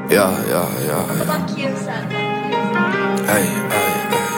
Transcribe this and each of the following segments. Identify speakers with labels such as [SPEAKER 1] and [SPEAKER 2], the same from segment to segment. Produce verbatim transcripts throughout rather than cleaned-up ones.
[SPEAKER 1] Ja, ja, ja, ja. Ey, ey,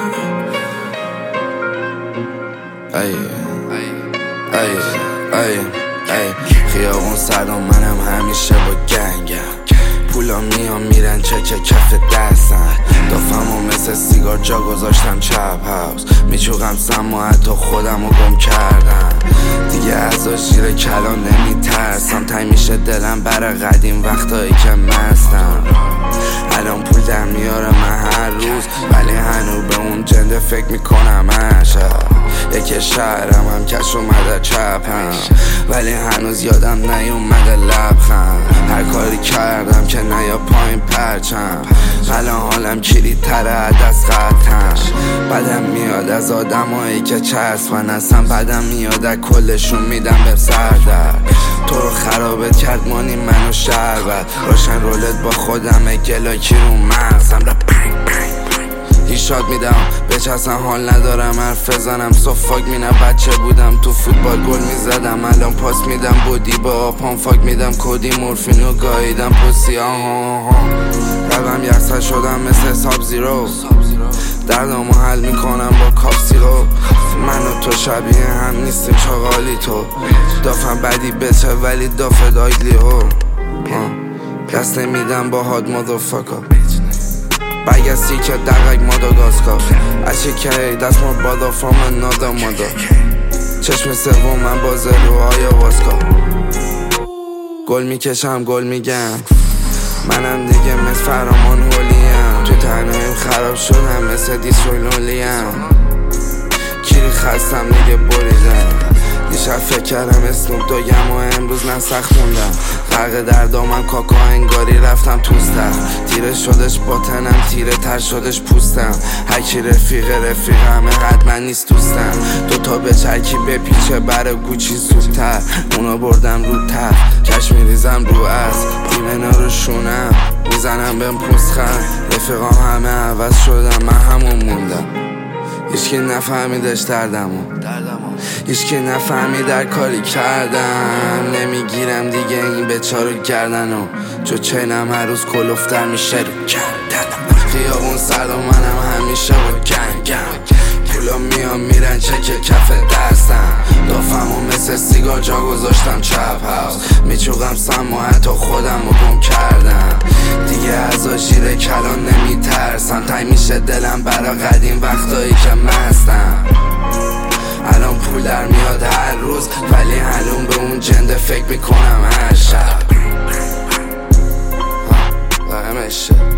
[SPEAKER 1] ey. ای ای ای خیابون سرد و منم همیشه با گنگم. پولا میان میرن چک کف دستم. دافم و مثل سیگار جا گذاشتم چپ هاوس. میچوقم سم و حتی خودم رو گم کردم. دیگه از آشیر کلان نمیترسم. تای میشه دلم برا قدیم وقتایی که مستم. الان پول در میاره من هر روز، ولی هنو به اون جنده فکر میکنم هر شب. یکی شهرم هم کش اومده چپم، ولی هنوز یادم نیومده لبخند. هر کاری کردم که نیا پایین پرچم. الان حالم کلید تره از خطم. بدم میاد از آدمایی که چسبن، اصلا بدم میاد از کلشون میدم به سردر. تو رو خرابت کرد مانی منو شربت. روشن رولت با خودم گلاکی رو مغزم. ایشاد میدم بچسن حال ندارم حرف بزنم. صفاک مینه بچه بودم تو فوتبال گل میزدم. الان پاس میدم بودی با آپان فاک میدم کودی مورفینو گاییدم پوسی آها آها. روم یخصد شدم مثل حساب زیرو. دردامو حل میکنم با کاف سیرو. من و تو شبیه هم نیستیم چاقالی تو. دافم بدی بچه ولی دافه دایلی ها. دست نمیدم با هاد مادرفاکا. Bagasse که دقیق ماداگاسکار. اچه که دست مور بادا فرام نادا مادا. چشم سوم من باز روهای واسکا. گل میکشم گل میگم. منم دیگه مثل فرامان هولیم. تو تنهاییم خراب شدم مثل دیسروی لولیم. کیری خستم دیگه بریدم. دیشب فکر کردم اسنوب دوگم و امروز نسخ موندم. غرق در دامم کاکا انگاری رفتم توستم. تیره شدش باطنم تیره تر شدش پوستم. هرکی رفیق رفیق همه حتما نیست دوستم. دوتا به چرکی بپیچه بر گوچی زودتر. اونا بردم رو تر کش میریزم رو از دیمنا رو شونم. میزنم بهم پوستخم. رفیقام همه عوض شدم من همون موندم. هیچکی نفهمیدش دردمو. هیچکی نفهمید در کاری کردم. نمیگیرم دیگه این بچارو گردنو. چو چینم هر روز کلوفتر میشه رو کردنم. خیابون سرد و منم همیشه با گنگم. پولا میان میرن چک کف دستم. دافم و مثل سیگار جا گذاشتم چپ هاوس. میچوقم سم و حتی خودم رو گم کردم. دیگه از آشیر کلان نمیترسم. تای میشه دلم برا قدیم وقتایی که مستم. الان پول در میاد هر روز، ولی هنوز به اون جنده فکر میکنم هر شب. همه شب